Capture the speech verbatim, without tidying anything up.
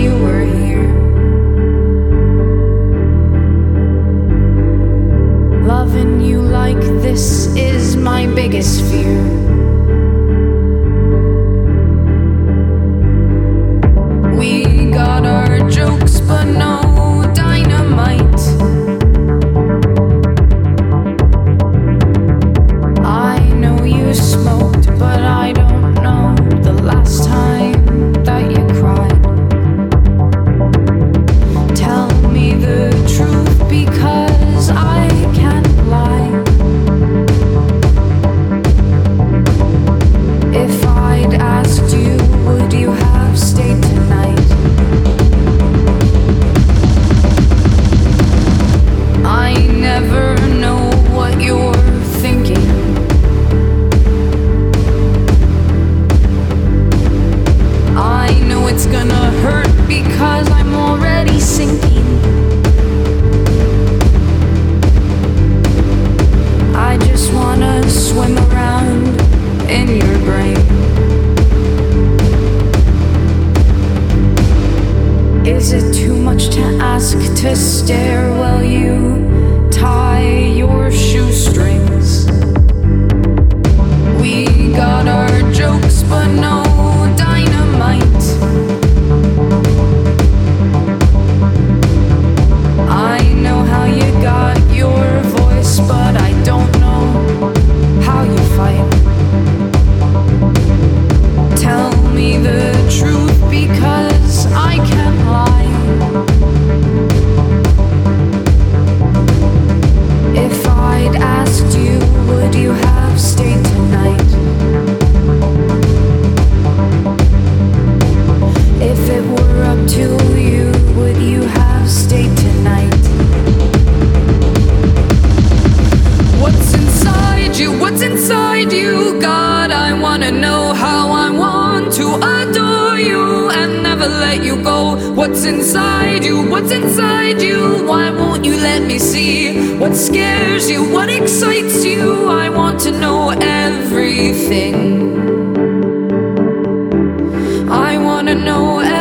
you were here. Loving you like this is my biggest fear. We got our jokes, but no dynamite. I know you smoked, but I don't know the last time that you cried. Tell me the truth, because I can't lie. If I'd asked you, would you have stayed tonight? I never know what you're thinking. I know it's gonna hurt because I'm already sinking. I just wanna swim around in your brain. Is it too much to ask to stare while you tie your shoestrings? We got our jokes, but no dynamite. I know how you got your voice, but I don't know how you fight. Tell me the truth, because I can't lie. If I'd asked you, would you have stayed tonight? If it were up to you, would you have stayed tonight? What's inside you? What's inside you? God, I wanna know how I want to adore you and never let you go. What's inside you? What's inside you? Why won't you let me see what scares you? What excites you? I want to know everything. I wanna know everything.